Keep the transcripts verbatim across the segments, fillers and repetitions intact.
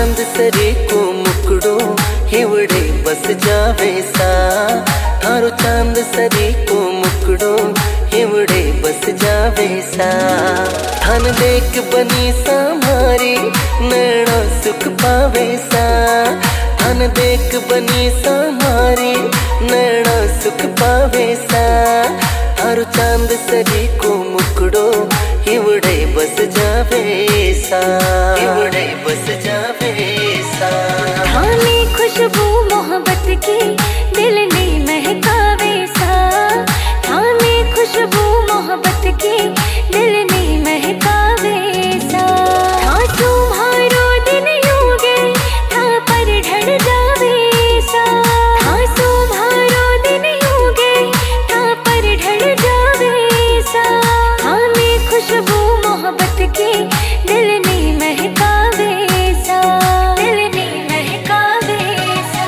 चांद सरी को मुकड़ो हिवड़े बस जावे सा। थारो चांद सरी को मुकड़ो हिवड़े बस जावे सा। थान देख बनी सा मारी नैना सुख पावे सा। थान देख बनी सा मारी नैना सुख पावे सा। थारो चांद सरी को मुकड़ो हिवड़े बस जावे सा। हिवड़े बस जावे सा। थाने खुशबू मोहब्बत की दिल ने महकावे सा। थाने खुशबू मोहब्बत की दिल ने महकावे सा। था तुम्हारो दिन योगे था पर ढल जावे सा। था तुम्हारो दिन योगे था पर ढल जावे सा। थाने खुशबू मोहब्बत की दिल ने महकावे सा। दिल ने महकावे सा।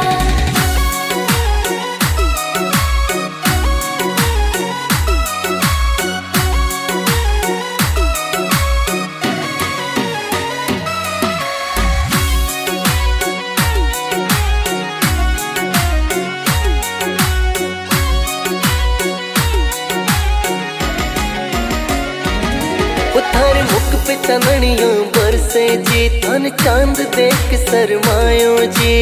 थारे मुख पे चंदनियों बरसे जी। थान चांद देख शरमायो जी।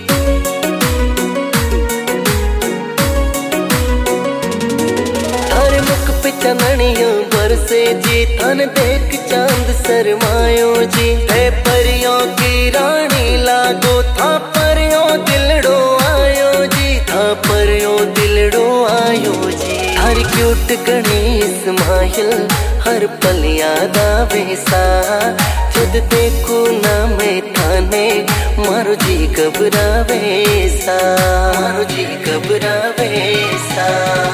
थारे मुख पे चंदनियों बरसे जी। थान देख चांद शरमायो जी। है परियों की रानी लागो था परियों दिलड़ो आयो जी। था परियों दिलड़ो आयो जी। हर क्यूट गणेश माहिल हर पल याद आवे सा। जद देखो ना मैं थाने मारो जी घबरावे सा। मारो जी घबरावे सा।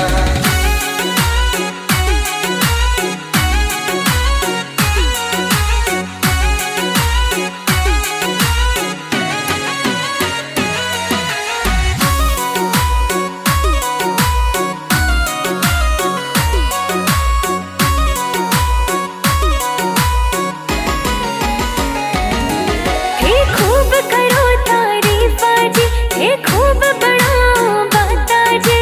खूब बड़ा बाता जी।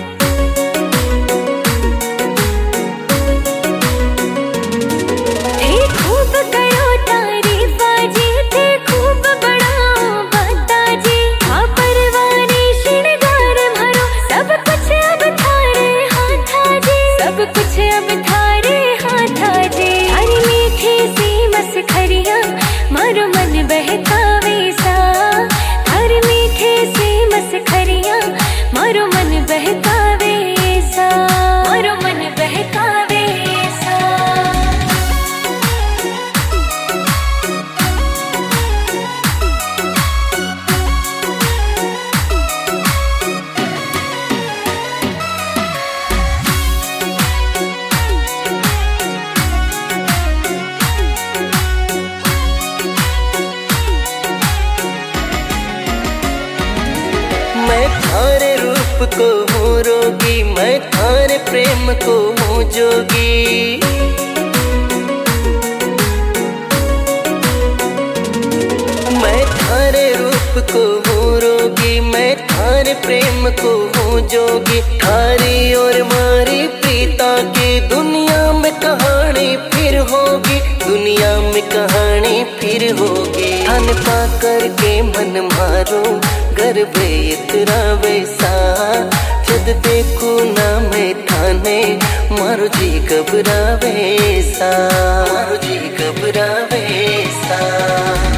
थे खूब करो तारीफा जी। थे खूब बड़ा बाता जी। था परवाने श्रृंगार मारो सब कुछ अब थारे हाथा जी। सब कुछ अब थारे हाथा जी। हरी मीठी सी मसखरिया मारो मन बहकावे सा। हरी मीठी सी मसखरिया मारो मन बहकावे सा। मारो मन बहकावे सा। मैं थारे रूप को हूँ रोगी। मैं थारे प्रेम को हूँ जोगी। मैं थारे रूप को हूँ रोगी। मैं थारे प्रेम को हूँ जोगी। थारी और मारी प्रीता की दुनिया में कहानी फिर होगी। दुनिया में कहानी फिर होगी। थान पा करके मन मारो गर्भ इतरा वैसा। जद देखो ना मैं थाने मारो जी घबरावे सा। मारो जी घबरावे सा।